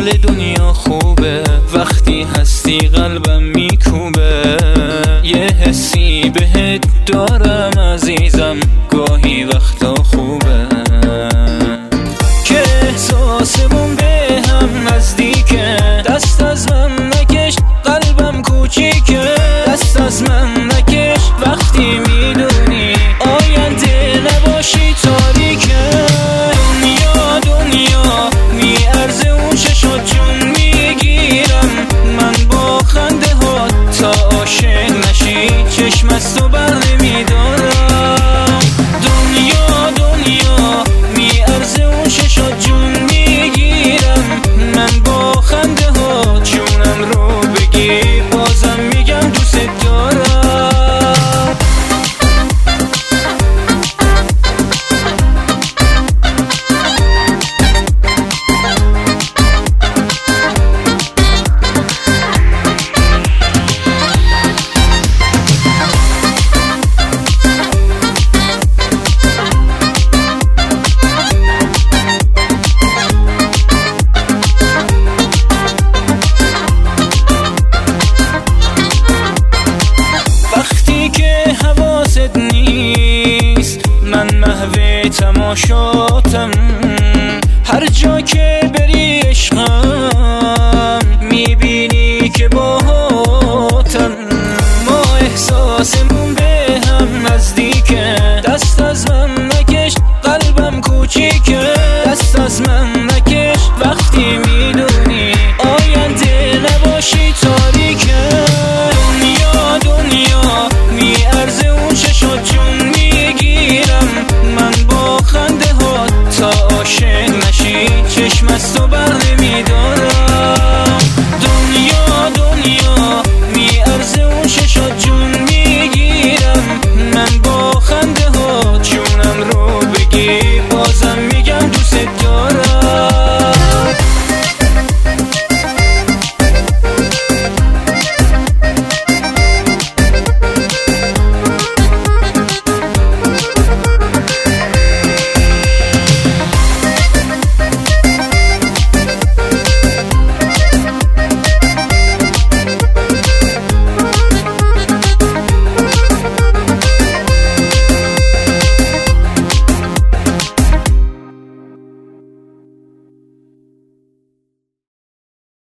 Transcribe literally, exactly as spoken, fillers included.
حال دنیا خوبه وقتی هستی قلبم میکوبه. یه حسی بهت دارم عزیزم گاهی وقتا خوبه که احساسمون به هم نزدیکه. دست از من نکش قلبم کوچیکه، دست از من نکش وقتی میدونی آینده نباشی تاریکه. دنیا دنیا میارزه اون چشات جون میگیرم من با خنده ها تا عاشق نشی چشم از تو بر نمیدارم. دنیا دنیا میارزه اون چشات جون میگیرم من با خنده ها جونم رو بگی بازم میگم دوست دارم. حواست نیست من محو تماشاتم